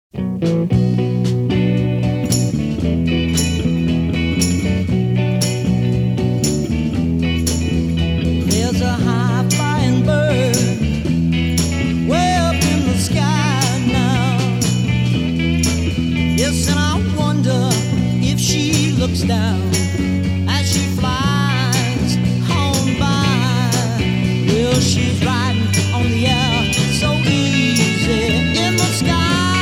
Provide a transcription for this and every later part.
There's a high-flying bird way up in the sky now. Yes, and I wonder if she looks down as she flies on by. Well, she's riding on the air so easy in the sky.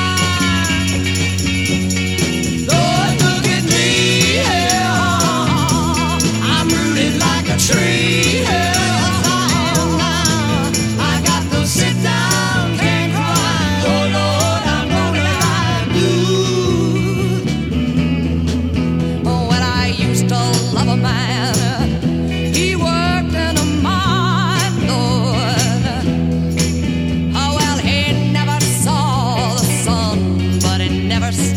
Lord, look at me, yeah. I'm rooted like a tree, yeah. I got to sit down, can't cry. Oh Lord, I'm rolling like blue. Oh, when I used to love a man, he worked in a mine, Lord. Oh, well, he never saw the sun, but he never